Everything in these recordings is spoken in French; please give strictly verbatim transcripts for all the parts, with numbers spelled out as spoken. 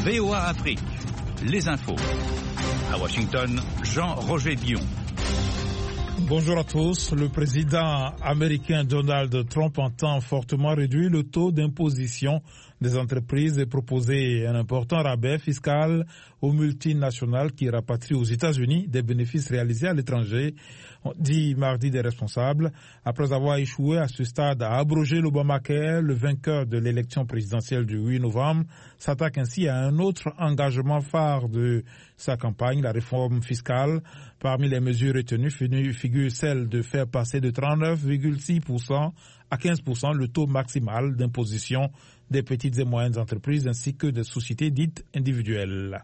V O A Afrique, les infos. À Washington, Jean-Roger Bion. Bonjour à tous. Le président américain Donald Trump entend fortement réduire le taux d'imposition des entreprises et proposer un important rabais fiscal aux multinationales qui rapatrient aux États-Unis des bénéfices réalisés à l'étranger, dit mardi des responsables. Après avoir échoué à ce stade à abroger l'Obamacare, le vainqueur de l'élection présidentielle du huit novembre s'attaque ainsi à un autre engagement phare de sa campagne, la réforme fiscale. Parmi les mesures retenues figure celle de faire passer de trente-neuf virgule six pour cent à quinze pour cent le taux maximal d'imposition des petites et moyennes entreprises ainsi que des sociétés dites individuelles.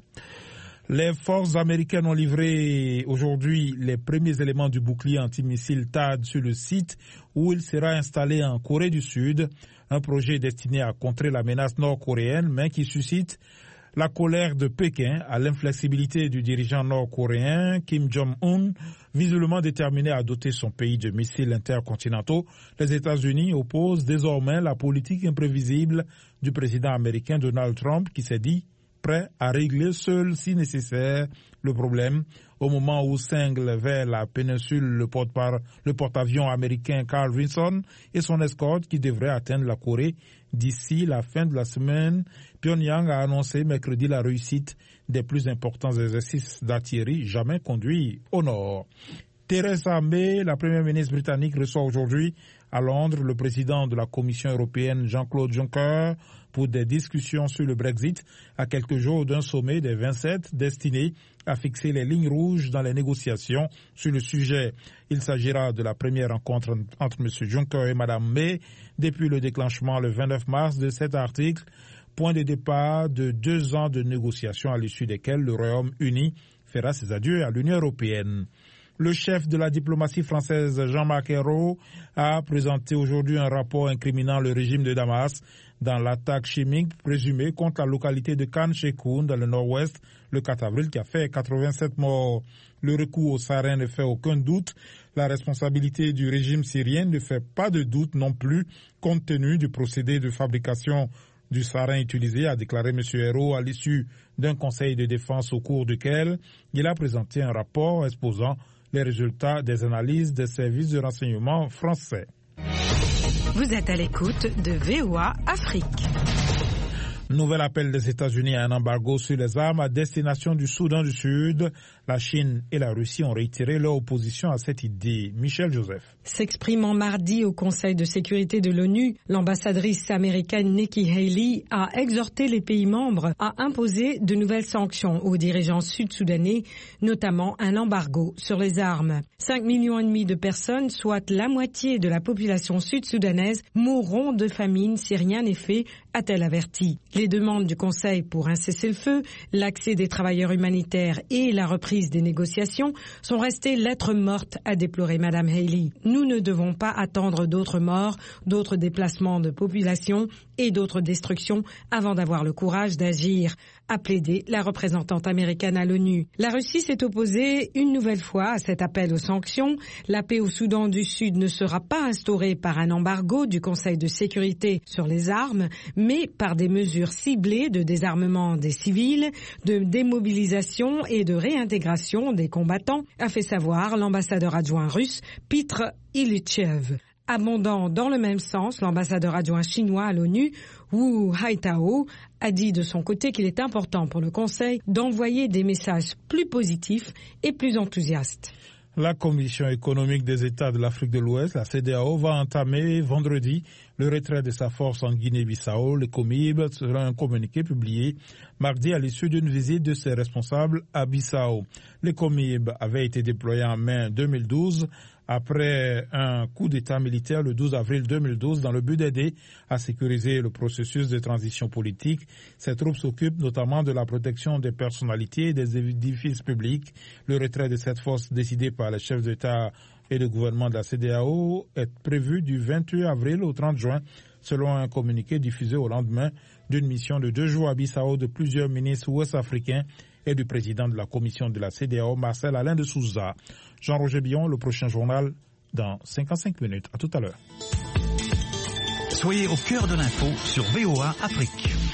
Les forces américaines ont livré aujourd'hui les premiers éléments du bouclier antimissile T A A D sur le site où il sera installé en Corée du Sud, un projet destiné à contrer la menace nord-coréenne mais qui suscite la colère de Pékin à l'inflexibilité du dirigeant nord-coréen Kim Jong-un, visiblement déterminé à doter son pays de missiles intercontinentaux. Les États-Unis opposent désormais la politique imprévisible du président américain Donald Trump qui s'est dit prêt à régler seul si nécessaire le problème au moment où cingle vers la péninsule le porte-par- le porte-avions américain Carl Vinson et son escorte qui devrait atteindre la Corée d'ici la fin de la semaine. Pyongyang a annoncé mercredi la réussite des plus importants exercices d'artillerie jamais conduits au nord. Theresa May, la première ministre britannique, reçoit aujourd'hui à Londres le président de la Commission européenne Jean-Claude Juncker pour des discussions sur le Brexit à quelques jours d'un sommet des vingt-sept destiné à fixer les lignes rouges dans les négociations sur le sujet. Il s'agira de la première rencontre entre M. Juncker et Mme May depuis le déclenchement le vingt-neuf mars de cet article, point de départ de deux ans de négociations à l'issue desquelles le Royaume-Uni fera ses adieux à l'Union européenne. Le chef de la diplomatie française, Jean-Marc Ayrault, a présenté aujourd'hui un rapport incriminant le régime de Damas dans l'attaque chimique présumée contre la localité de Khan Sheikhoun dans le nord-ouest le quatre avril qui a fait quatre-vingt-sept morts. Le recours au sarin ne fait aucun doute. La responsabilité du régime syrien ne fait pas de doute non plus compte tenu du procédé de fabrication du sarin utilisé, a déclaré M. Ayrault à l'issue d'un conseil de défense au cours duquel il a présenté un rapport exposant les résultats des analyses des services de renseignement français. Vous êtes à l'écoute de V O A Afrique. Nouvel appel des États-Unis à un embargo sur les armes à destination du Soudan du Sud. La Chine et la Russie ont réitéré leur opposition à cette idée. Michel Joseph. S'exprimant mardi au Conseil de sécurité de l'ONU, l'ambassadrice américaine Nikki Haley a exhorté les pays membres à imposer de nouvelles sanctions aux dirigeants sud-soudanais, notamment un embargo sur les armes. cinq millions et demi de personnes, soit la moitié de la population sud-soudanaise, mourront de famine si rien n'est fait, a-t-elle averti. Les demandes du Conseil pour un cessez-le-feu, l'accès des travailleurs humanitaires et la reprise des négociations sont restées lettres mortes, a déploré Mme Haley. Nous ne devons pas attendre d'autres morts, d'autres déplacements de population et d'autres destructions avant d'avoir le courage d'agir, a plaidé la représentante américaine à l'ONU. La Russie s'est opposée une nouvelle fois à cet appel aux sanctions. La paix au Soudan du Sud ne sera pas instaurée par un embargo du Conseil de sécurité sur les armes, mais par des mesures ciblées de désarmement des civils, de démobilisation et de réintégration des combattants, a fait savoir l'ambassadeur adjoint russe Petr Ilychev. Abondant dans le même sens, l'ambassadeur adjoint chinois à l'ONU, Wu Haitao, a dit de son côté qu'il est important pour le Conseil d'envoyer des messages plus positifs et plus enthousiastes. La Commission économique des États de l'Afrique de l'Ouest, la C E D A O, va entamer vendredi le retrait de sa force en Guinée-Bissau, le COMIB, selon un communiqué publié mardi à l'issue d'une visite de ses responsables à Bissau. Le COMIB avait été déployé en mai deux mille douze après un coup d'État militaire le douze avril deux mille douze dans le but d'aider à sécuriser le processus de transition politique. Ces troupes s'occupent notamment de la protection des personnalités et des édifices publics. Le retrait de cette force décidé par les chefs d'État et de gouvernement de la C E D A O est prévu du vingt-huit avril au trente juin, selon un communiqué diffusé au lendemain d'une mission de deux jours à Bissau de plusieurs ministres ouest-africains et du président de la commission de la C E D A O, Marcel Alain de Souza. Jean-Roger Bion, le prochain journal dans cinquante-cinq minutes. À tout à l'heure. Soyez au cœur de l'info sur V O A Afrique.